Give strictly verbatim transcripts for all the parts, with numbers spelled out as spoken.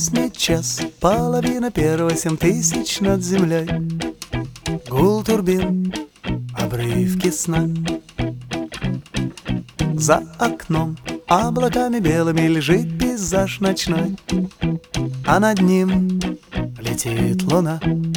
Восьмой час, половина первого, семь тысяч над землей. Гул турбин, обрывки сна. За окном облаками белыми лежит пейзаж ночной, а над ним летит луна.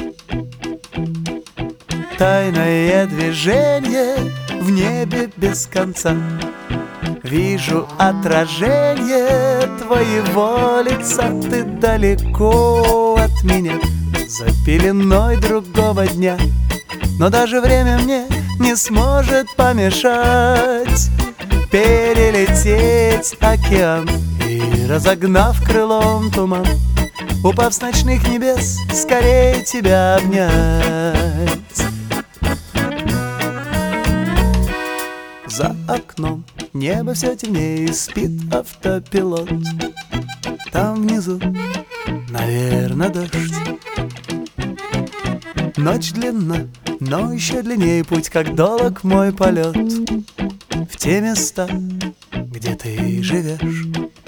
Тайное движение в небе без конца. Вижу отражение твоего лица. Ты далеко от меня, за пеленой другого дня, но даже время мне не сможет помешать перелететь океан и, разогнав крылом туман, упав с ночных небес, скорее тебя обнять. За окном небо все темнее, и спит автопилот. Там внизу, наверное, дождь. Ночь длинна, но еще длиннее путь, как долг мой полет в те места, где ты живешь.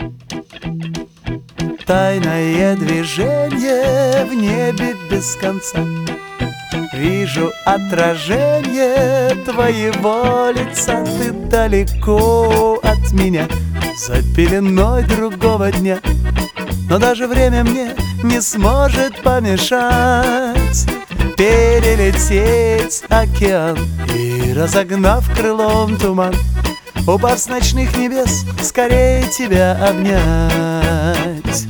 Тайное движение в небе без конца. Вижу отражение твоего лица. Ты далеко от меня, за пеленой другого дня, но даже время мне не сможет помешать перелететь океан и, разогнав крылом туман, упав с ночных небес, скорее тебя обнять.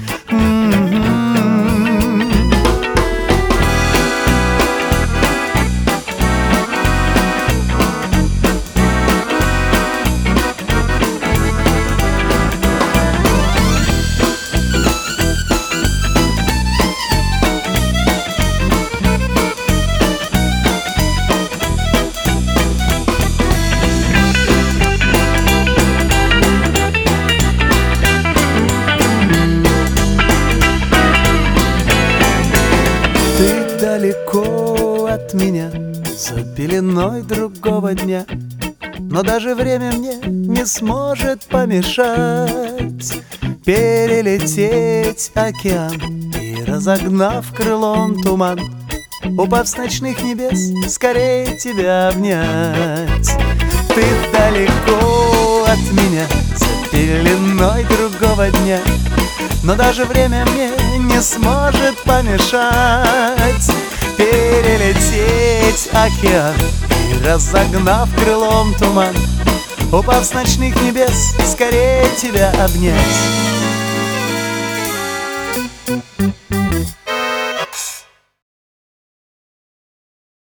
Ты далеко от меня, за пеленой другого дня, но даже время мне не сможет помешать перелететь океан и, разогнав крылом туман, упав с ночных небес, скорее тебя обнять. Ты далеко от меня, за пеленой другого дня, но даже время мне не сможет помешать перелететь океан и, разогнав крылом туман, упав с ночных небес, скорее тебя обнять.